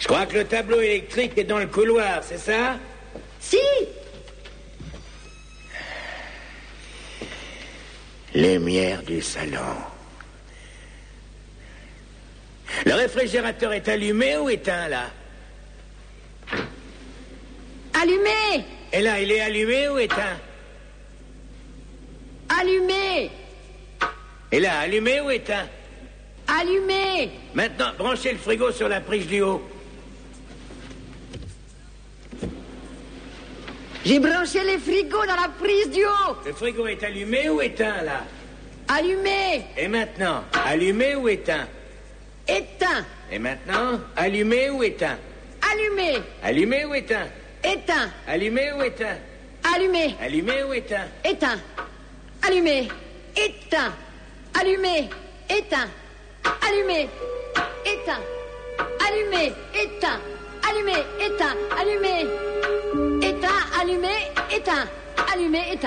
crois que le tableau électrique est dans le couloir, c'est ça? Si. Lumière du salon. Le réfrigérateur est allumé ou éteint, là? Allumé. Et là, il est allumé ou éteint? Allumé. Et là, allumé ou éteint? Allumé. Maintenant, branchez le frigo sur la prise du haut. J'ai branché les frigos dans la prise du haut. Le frigo est allumé ou éteint, là? Allumé. Et maintenant, allumé ou éteint? Éteint. Et maintenant, allumé ou éteint? Allumé. Allumé ou éteint? Éteint. Allumé ou éteint? Allumé. Allumé ou éteint? Éteint. Allumé. Éteint. Allumé. Éteint. Allumé. Éteint. Allumé. Éteint. Allumé. Éteint. Allumé. Éteint. Allumé. Éteint. Allumé. Éteint.